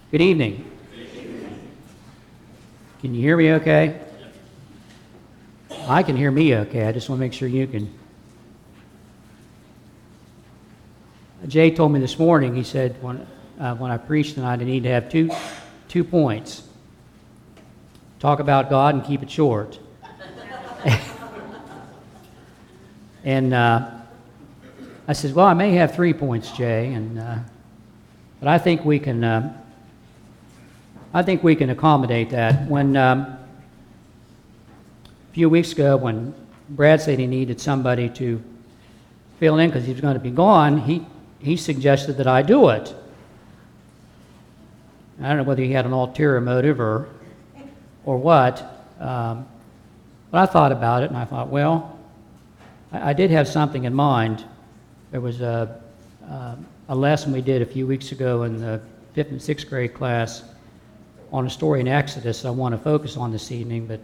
Good evening. Can you hear me okay? I can hear me okay. I just want to make sure you can. Jay told me this morning, he said when I preach tonight, I need to have two points. Talk about God and keep it short. And I said, well, I may have 3 points, Jay, but I think we can accommodate that. When a few weeks ago, when Brad said he needed somebody to fill in because he was going to be gone, he suggested that I do it. I don't know whether he had an ulterior motive or what, but I thought about it and I thought, well, I did have something in mind. There was a lesson we did a few weeks ago in the 5th and 6th grade class on a story in Exodus I want to focus on this evening, but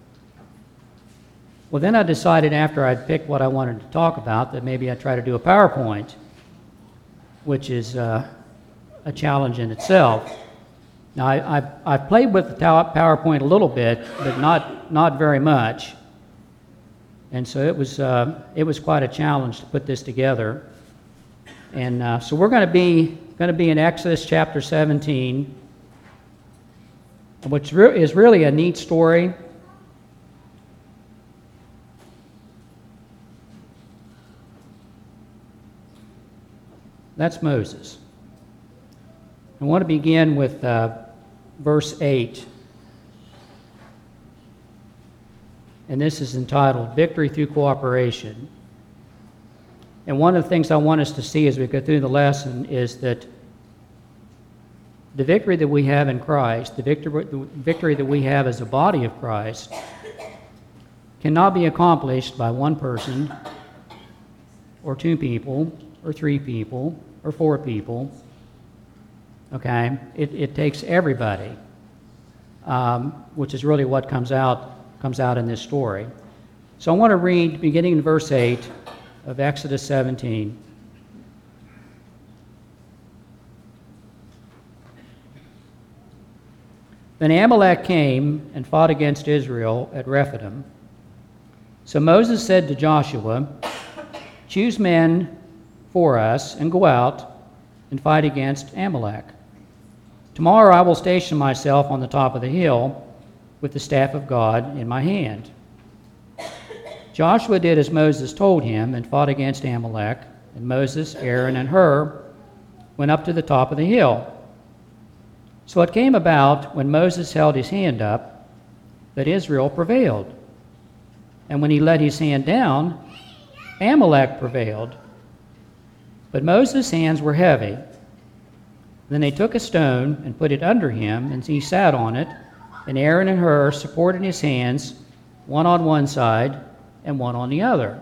well, then I decided after I'd picked what I wanted to talk about that maybe I'd try to do a PowerPoint, which is a challenge in itself. Now, I've played with the PowerPoint a little bit, but not very much, and so it was quite a challenge to put this together. And so we're going to be in Exodus chapter 17, which is really a neat story. That's Moses. I want to begin with verse 8. And this is entitled Victory Through Cooperation. And one of the things I want us to see as we go through the lesson is that the victory that we have in Christ, the victory that we have as a body of Christ, cannot be accomplished by one person or 2 people or 3 people or 4 people. Okay? It takes everybody, which is really what comes out in this story. So I want to read beginning in verse 8 of Exodus 17. Then Amalek came and fought against Israel at Rephidim. So Moses said to Joshua, choose men for us and go out and fight against Amalek. Tomorrow I will station myself on the top of the hill with the staff of God in my hand. Joshua did as Moses told him and fought against Amalek, and Moses, Aaron, and Hur went up to the top of the hill. So it came about when Moses held his hand up that Israel prevailed. And when he let his hand down, Amalek prevailed. But Moses' hands were heavy. Then they took a stone and put it under him, and he sat on it, and Aaron and Hur supported his hands, one on one side and one on the other.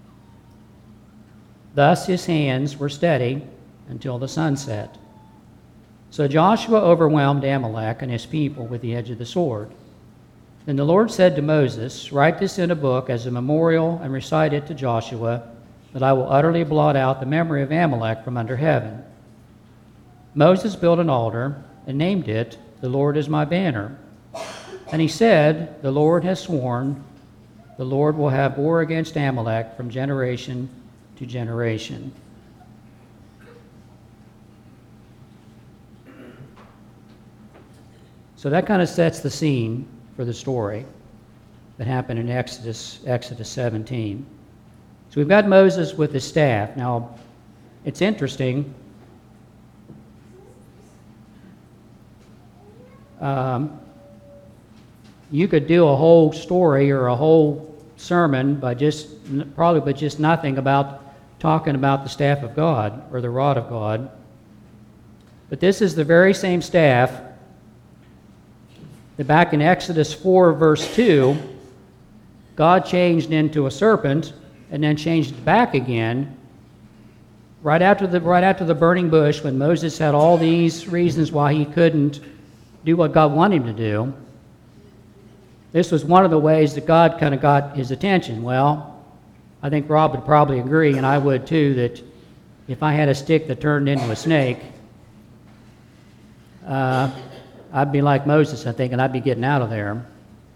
Thus his hands were steady until the sun set. So Joshua overwhelmed Amalek and his people with the edge of the sword. Then the Lord said to Moses, write this in a book as a memorial and recite it to Joshua, that I will utterly blot out the memory of Amalek from under heaven. Moses built an altar and named it, The Lord is my banner. And he said, the Lord has sworn, the Lord will have war against Amalek from generation to generation. So that kind of sets the scene for the story that happened in Exodus 17. So we've got Moses with his staff. Now, it's interesting. You could do a whole story or a whole sermon by just nothing about talking about the staff of God or the rod of God. But this is the very same staff that back in Exodus 4, verse 2, God changed into a serpent and then changed it back again right after the burning bush, when Moses had all these reasons why he couldn't do what God wanted him to do. This was one of the ways that God kind of got his attention. Well, I think Rob would probably agree, and I would too, that if I had a stick that turned into a snake, I'd be like Moses, I think, and I'd be getting out of there.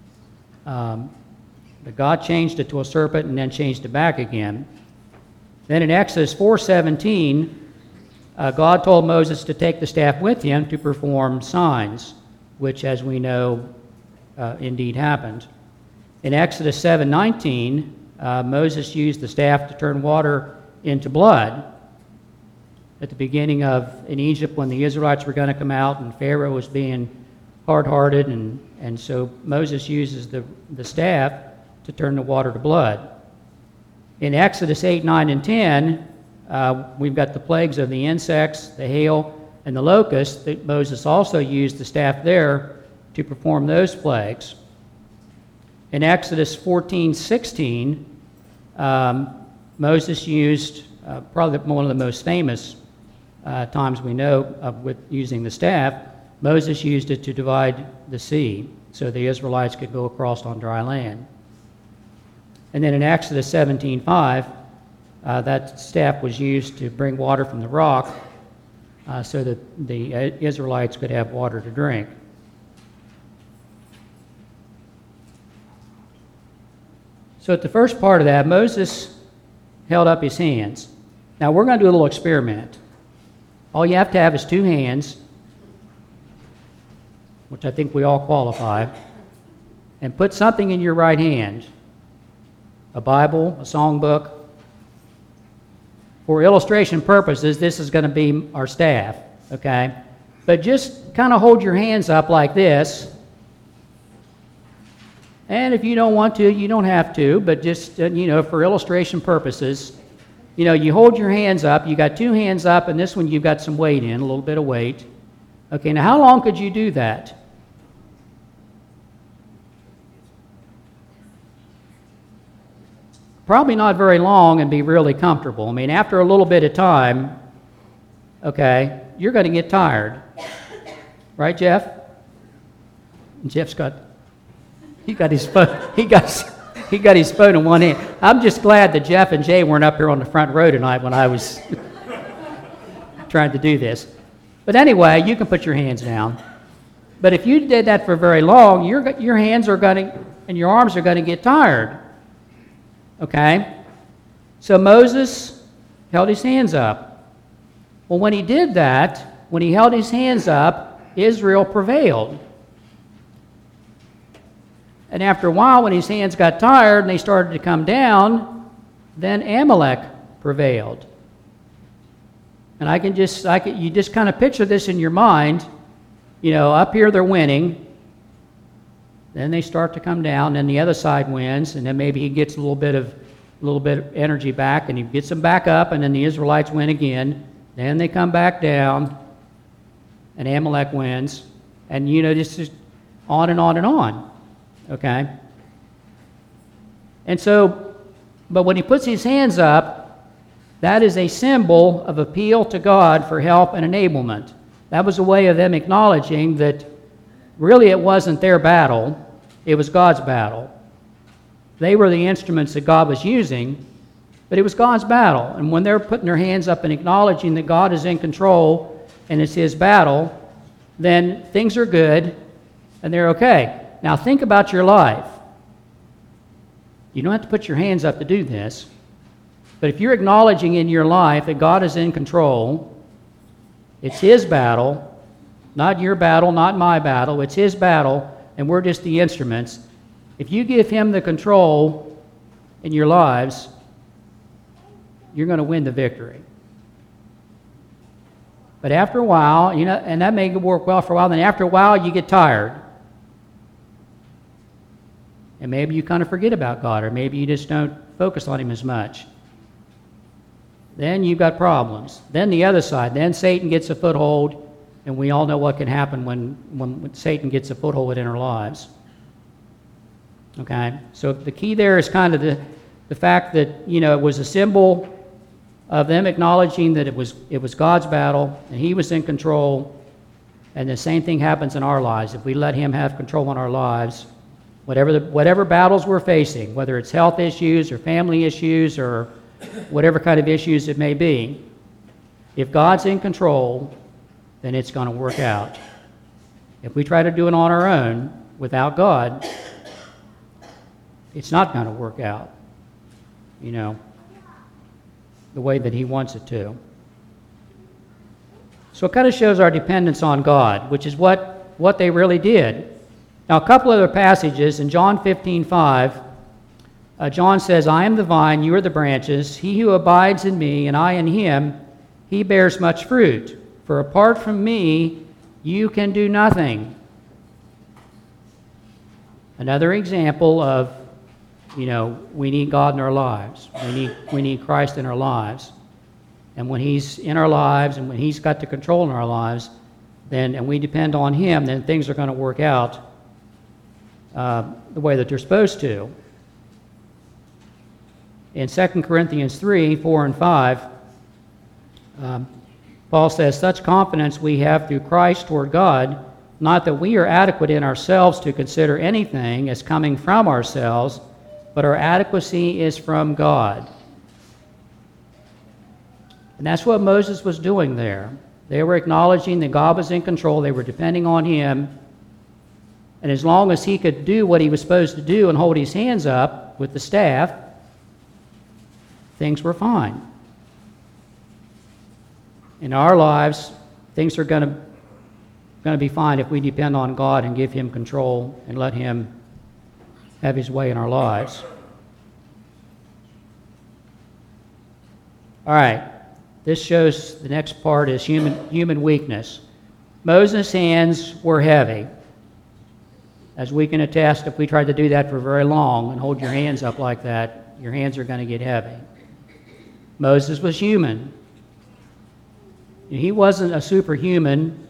But God changed it to a serpent and then changed it back again. Then in Exodus 4:17, God told Moses to take the staff with him to perform signs, which, as we know, indeed happened. In Exodus 7:19, Moses used the staff to turn water into blood. At the beginning in Egypt, when the Israelites were going to come out and Pharaoh was being hard-hearted, and so Moses uses the staff to turn the water to blood. In Exodus 8, 9, and 10, we've got the plagues of the insects, the hail, and the locusts that Moses also used the staff there to perform those plagues. In Exodus 14:16, Moses used probably one of the most famous times we know of with using the staff. Moses used it to divide the sea so the Israelites could go across on dry land. And then in Exodus 17:5, that staff was used to bring water from the rock so that the Israelites could have water to drink. So at the first part of that, Moses held up his hands. Now we're going to do a little experiment. All you have to have is two hands, which I think we all qualify, and put something in your right hand. A Bible, a songbook. For illustration purposes, this is going to be our staff, okay? But just kind of hold your hands up like this. And if you don't want to, you don't have to, but just, for illustration purposes, you hold your hands up. You got two hands up, and this one you've got some weight in, a little bit of weight. Okay, now how long could you do that? Probably not very long and be really comfortable. I mean, after a little bit of time, okay, you're going to get tired. Right, Jeff? Jeff's got his phone. He got his phone in one hand. I'm just glad that Jeff and Jay weren't up here on the front row tonight when I was trying to do this. But anyway, you can put your hands down. But if you did that for very long, your hands are going to, and your arms are going to get tired. Okay? So Moses held his hands up. Well, when he did that, when he held his hands up, Israel prevailed. And after a while, when his hands got tired and they started to come down, then Amalek prevailed. And you just kind of picture this in your mind. Up here they're winning. Then they start to come down, and the other side wins, and then maybe he gets a little bit of energy back, and he gets them back up, and then the Israelites win again. Then they come back down, and Amalek wins, and this is on and on and on. Okay? And so, but when he puts his hands up, that is a symbol of appeal to God for help and enablement. That was a way of them acknowledging that really it wasn't their battle, it was God's battle. They were the instruments that God was using, but it was God's battle. And when they're putting their hands up and acknowledging that God is in control and it's his battle, then things are good and they're okay. Now think about your life. You don't have to put your hands up to do this, but if you're acknowledging in your life that God is in control, it's his battle, not your battle, not my battle, it's his battle, and we're just the instruments. If you give him the control in your lives, you're going to win the victory. But after a while, and that may work well for a while, then after a while you get tired. And maybe you kind of forget about God, or maybe you just don't focus on him as much. Then you've got problems. Then the other side, then Satan gets a foothold, and we all know what can happen when Satan gets a foothold within our lives. Okay? So the key there is kind of the fact that, it was a symbol of them acknowledging that it was God's battle, and he was in control, and the same thing happens in our lives. If we let him have control in our lives, whatever battles we're facing, whether it's health issues or family issues or whatever kind of issues it may be, if God's in control, then it's going to work out. If we try to do it on our own without God, it's not going to work out, the way that He wants it to. So it kind of shows our dependence on God, which is what they really did. Now, a couple other passages in John 15:5, John says, I am the vine, you are the branches. He who abides in me and I in him, he bears much fruit. For apart from me, you can do nothing. Another example of, we need God in our lives. We need Christ in our lives. And when He's in our lives and when He's got the control in our lives, and we depend on Him, then things are going to work out the way that they're supposed to. In 2 Corinthians 3, 4 and 5, Paul says, such confidence we have through Christ toward God, not that we are adequate in ourselves to consider anything as coming from ourselves, but our adequacy is from God. And that's what Moses was doing there. They were acknowledging that God was in control. They were depending on Him. And as long as he could do what he was supposed to do and hold his hands up with the staff, things were fine. In our lives, things are going to be fine if we depend on God and give Him control and let Him have His way in our lives. All right, this shows the next part is human weakness. Moses' hands were heavy. As we can attest, if we tried to do that for very long and hold your hands up like that, your hands are going to get heavy. Moses was human. He wasn't a superhuman,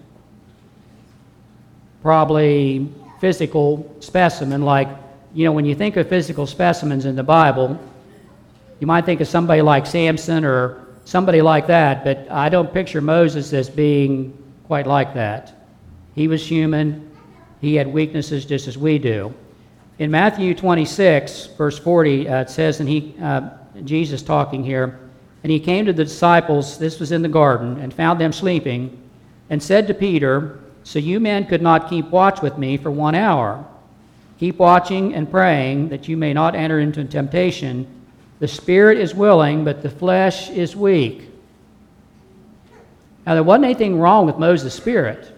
probably physical specimen like, when you think of physical specimens in the Bible, you might think of somebody like Samson or somebody like that, but I don't picture Moses as being quite like that. He was human. He had weaknesses just as we do. In Matthew 26, verse 40, it says, Jesus talking here, and he came to the disciples, this was in the garden, and found them sleeping, and said to Peter, so you men could not keep watch with me for 1 hour. Keep watching and praying that you may not enter into temptation. The spirit is willing, but the flesh is weak. Now, there wasn't anything wrong with Moses' spirit.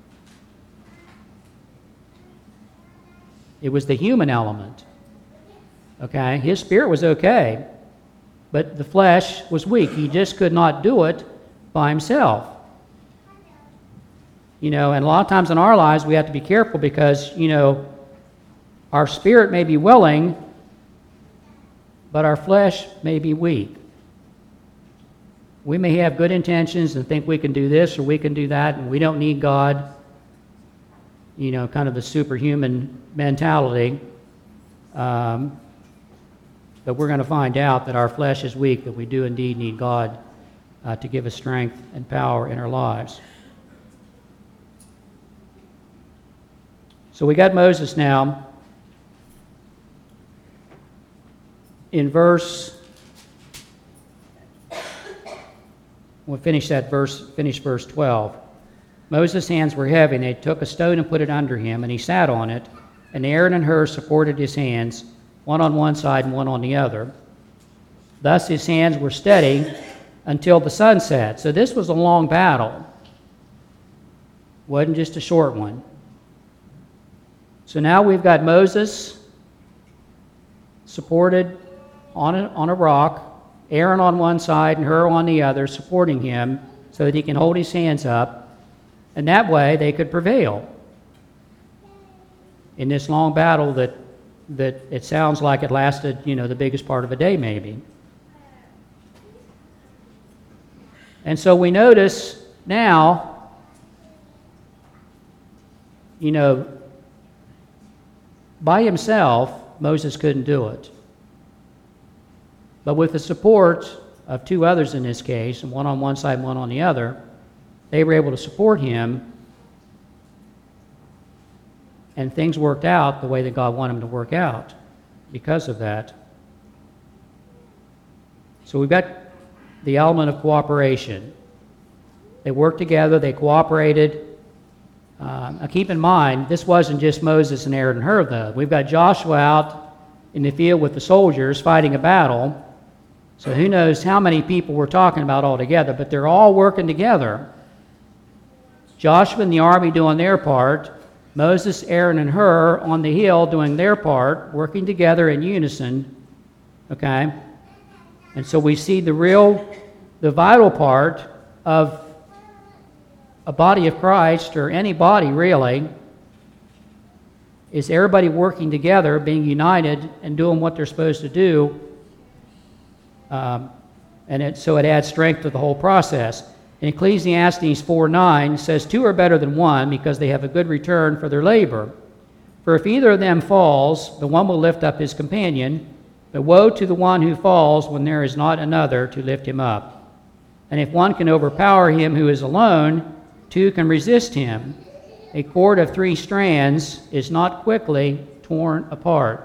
It was the human element. Okay? His spirit was okay, but the flesh was weak. He just could not do it by himself. And a lot of times in our lives we have to be careful because, our spirit may be willing, but our flesh may be weak. We may have good intentions and think we can do this or we can do that, and we don't need God. Kind of the superhuman mentality. But we're going to find out that our flesh is weak, that we do indeed need God to give us strength and power in our lives. So we got Moses now. In verse, we'll finish verse 12. Moses' hands were heavy, and they took a stone and put it under him, and he sat on it, and Aaron and Hur supported his hands, one on one side and one on the other. Thus his hands were steady until the sun set. So this was a long battle. It wasn't just a short one. So now we've got Moses supported on a rock, Aaron on one side and Hur on the other, supporting him so that he can hold his hands up, and that way they could prevail in this long battle that it sounds like it lasted, the biggest part of a day maybe. And so we notice now, by himself, Moses couldn't do it. But with the support of two others in this case, and one on one side and one on the other, they were able to support him, and things worked out the way that God wanted them to work out because of that. So we've got the element of cooperation. They worked together, they cooperated, Now keep in mind, this wasn't just Moses and Aaron and Hur, though. We've got Joshua out in the field with the soldiers fighting a battle. So who knows how many people we're talking about altogether, but they're all working together. Joshua and the army doing their part, Moses, Aaron, and Hur on the hill doing their part, working together in unison. Okay? And so we see the vital part of a body of Christ, or any body really, is everybody working together, being united, and doing what they're supposed to do. So it adds strength to the whole process. In Ecclesiastes 4:9 says, 2 are better than one because they have a good return for their labor. For if either of them falls, the one will lift up his companion, but woe to the one who falls when there is not another to lift him up. And if one can overpower him who is alone, 2 can resist him. A cord of 3 strands is not quickly torn apart.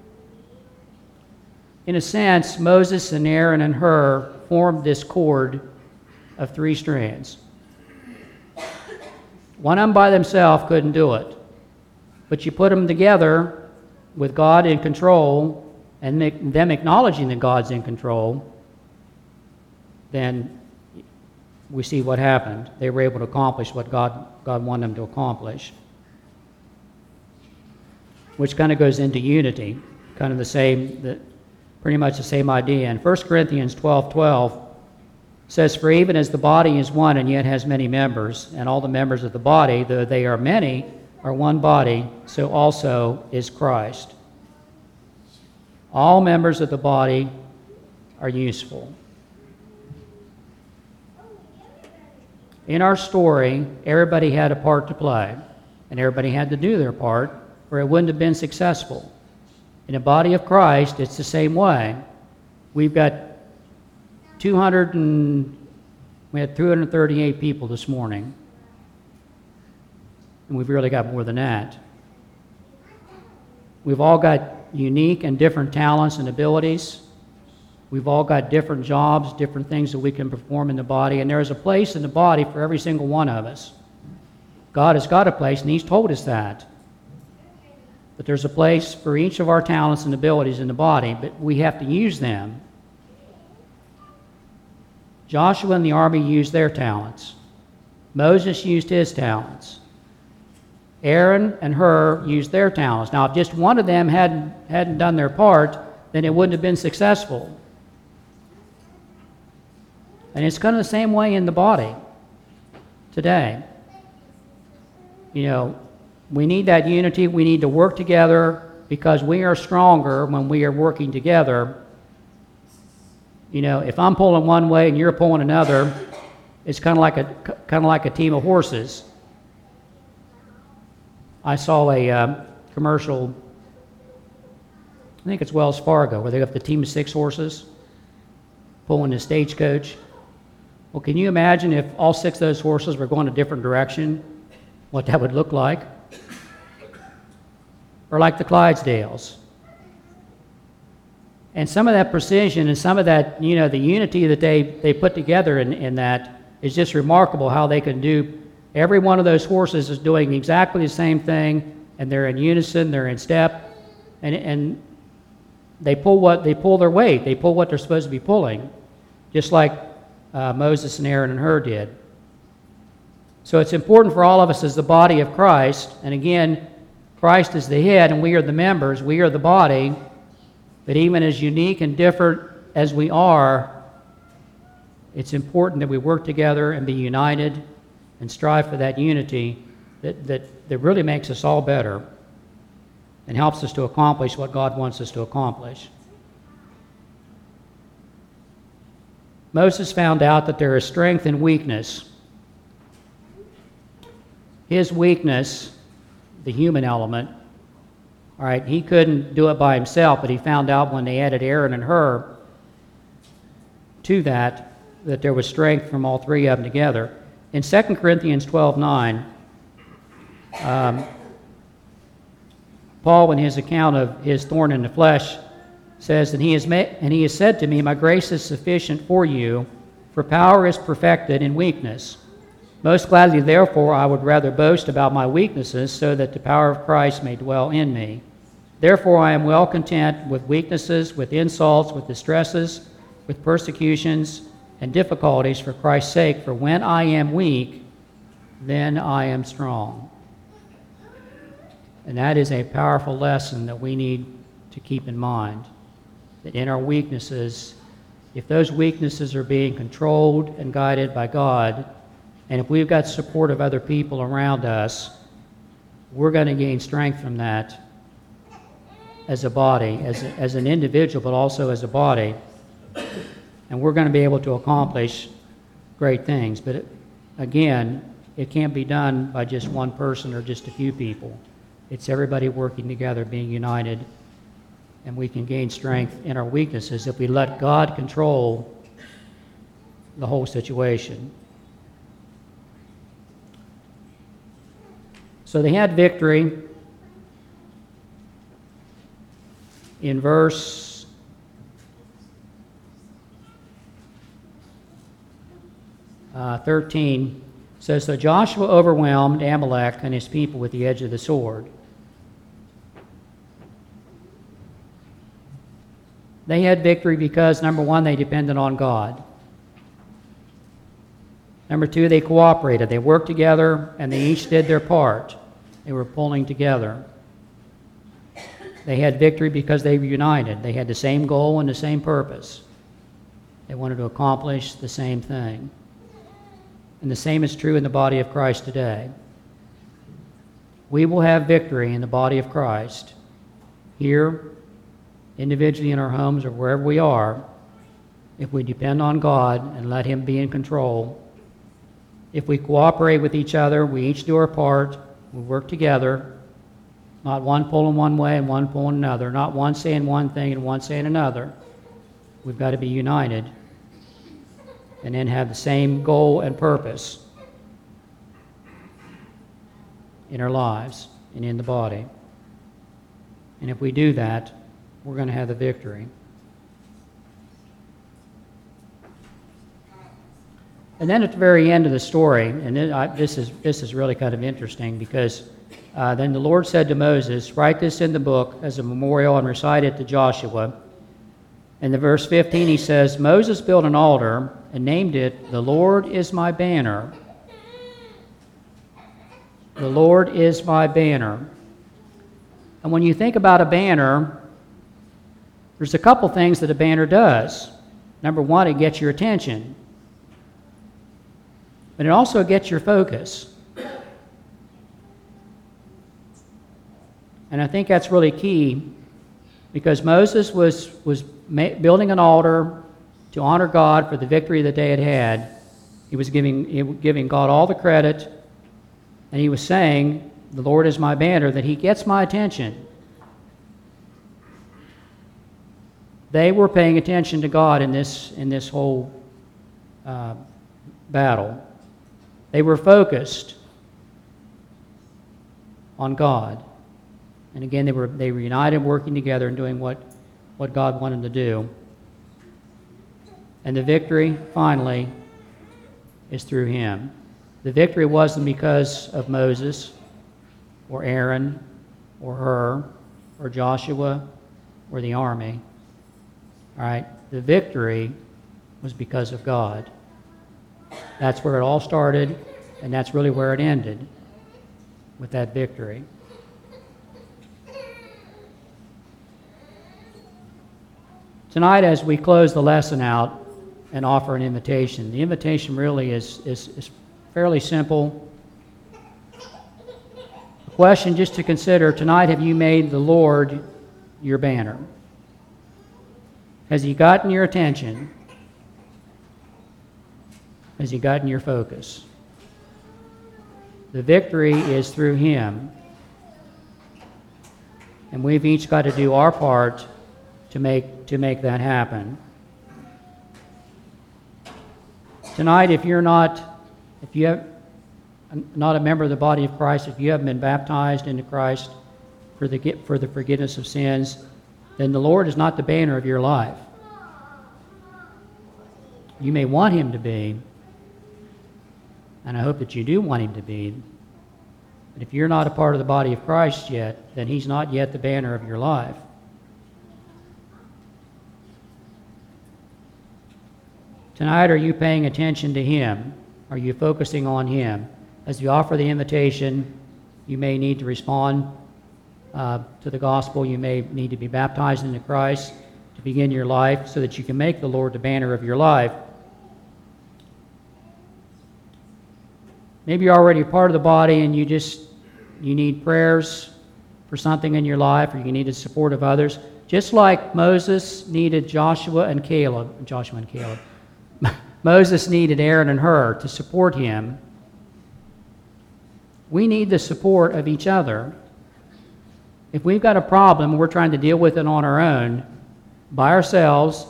In a sense, Moses and Aaron and Hur formed this cord of 3 strands. One of them by themselves couldn't do it. But you put them together with God in control, and them acknowledging that God's in control, then we see what happened. They were able to accomplish what God wanted them to accomplish. Which kind of goes into unity, kind of pretty much the same idea. In 1 Corinthians 12:12 says, for even as the body is one and yet has many members, and all the members of the body, though they are many, are one body, so also is Christ. All members of the body are useful. In our story, everybody had a part to play, and everybody had to do their part, or it wouldn't have been successful. In the body of Christ, it's the same way. We've got 338 people this morning, and we've really got more than that. We've all got unique and different talents and abilities. We've all got different jobs, different things that we can perform in the body, and there's a place in the body for every single one of us. God has got a place, and He's told us that. But there's a place for each of our talents and abilities in the body, but we have to use them. Joshua and the army used their talents. Moses used his talents. Aaron and Hur used their talents. Now, if just one of them hadn't done their part, then it wouldn't have been successful. And it's kind of the same way in the body today. You know, we need that unity. We need to work together because we are stronger when we are working together. You know, if I'm pulling one way and you're pulling another, it's kind of like a team of horses. I saw a commercial, I think it's Wells Fargo, where they have the team of 6 horses pulling the stagecoach. Well, can you imagine if all 6 of those horses were going a different direction, what that would look like? Or like the Clydesdales. And some of that precision and some of that, you know, the unity that they put together in that is just remarkable how they can do. Every one of those horses is doing exactly the same thing, and they're in unison, they're in step, and they pull their weight, they pull what they're supposed to be pulling, just like Moses and Aaron and Hur did. So it's important for all of us as the body of Christ, and again, Christ is the head and we are the members, we are the body, but even as unique and different as we are, it's important that we work together and be united and strive for that unity that really makes us all better and helps us to accomplish what God wants us to accomplish. Moses found out that there is strength in weakness. His weakness, the human element, all right, he couldn't do it by himself, but he found out when they added Aaron and Hur to that there was strength from all 3 of them together. In 2 Corinthians 12:9, Paul, in his account of his thorn in the flesh, says, and he has said to me, my grace is sufficient for you, for power is perfected in weakness. Most gladly, therefore, I would rather boast about my weaknesses, so that the power of Christ may dwell in me. Therefore, I am well content with weaknesses, with insults, with distresses, with persecutions, and difficulties for Christ's sake. For when I am weak, then I am strong. And that is a powerful lesson that we need to keep in mind, that in our weaknesses, if those weaknesses are being controlled and guided by God, and if we've got support of other people around us, we're going to gain strength from that as a body, as an individual, but also as a body. And we're going to be able to accomplish great things. But again, it can't be done by just one person or just a few people. It's everybody working together, being united, and we can gain strength in our weaknesses if we let God control the whole situation. So they had victory. In verse 13, says, So Joshua overwhelmed Amalek and his people with the edge of the sword. They had victory because, number one, they depended on God. Number two, they cooperated. They worked together, and they each did their part. They were pulling together. They had victory because they were united. They had the same goal and the same purpose. They wanted to accomplish the same thing. And the same is true in the body of Christ today. We will have victory in the body of Christ, here, individually in our homes or wherever we are, if we depend on God and let Him be in control. If we cooperate with each other, we each do our part, we work together, not one pulling one way and one pulling another, not one saying one thing and one saying another. We've got to be united and then have the same goal and purpose in our lives and in the body. And if we do that, we're going to have the victory. And then at the very end of the story, and this is really kind of interesting, because then the Lord said to Moses, Write this in the book as a memorial and recite it to Joshua. In the verse 15 he says, Moses built an altar and named it, The Lord is my banner. The Lord is my banner. And when you think about a banner, there's a couple things that a banner does. Number one, it gets your attention. But it also gets your focus. And I think that's really key, because Moses was building an altar to honor God for the victory that they had had. He was giving God all the credit, and he was saying, The Lord is my banner, that He gets my attention. They were paying attention to God in this whole battle. They were focused on God. And again, they were united, working together and doing what God wanted them to do. And the victory, finally, is through Him. The victory wasn't because of Moses or Aaron or Hur or Joshua or the army. All right? The victory was because of God. That's where it all started, and that's really where it ended, with that victory. Tonight, as we close the lesson out and offer an invitation, the invitation really is fairly simple. A question just to consider tonight: have you made the Lord your banner? Has He gotten your attention? Has He gotten your focus? The victory is through Him. And we've each got to do our part to make that happen. Tonight, if you have not a member of the body of Christ, if you haven't been baptized into Christ for the forgiveness of sins, then the Lord is not the banner of your life. You may want Him to be, and I hope that you do want him to be. But if you're not a part of the body of Christ yet, then he's not yet the banner of your life. Tonight, are you paying attention to him? Are you focusing on him? As you offer the invitation, you may need to respond to the gospel. You may need to be baptized into Christ to begin your life so that you can make the Lord the banner of your life. Maybe you're already a part of the body and you need prayers for something in your life, or you need the support of others. Just like Moses needed Joshua and Caleb. Moses needed Aaron and Hur to support him. We need the support of each other. If we've got a problem and we're trying to deal with it on our own, by ourselves,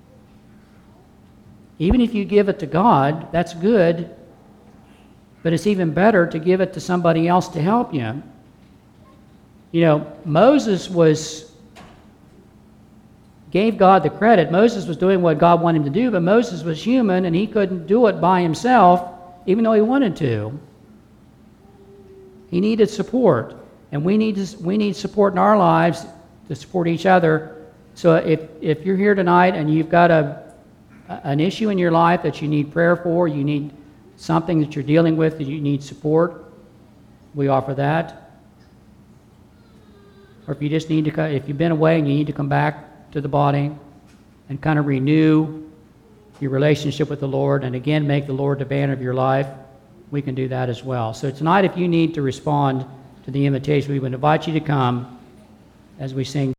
even if you give it to God, that's good, but it's even better to give it to somebody else to help you. You know, Moses gave God the credit. Moses was doing what God wanted him to do, but Moses was human and he couldn't do it by himself, even though he wanted to. He needed support, and we need support in our lives to support each other. So if you're here tonight and you've got an issue in your life that you need prayer for, you need something that you're dealing with that you need support, we offer that. Or if you just need to, if you've been away and you need to come back to the body and kind of renew your relationship with the Lord and again make the Lord the banner of your life, we can do that as well. So tonight, if you need to respond to the invitation, we would invite you to come as we sing.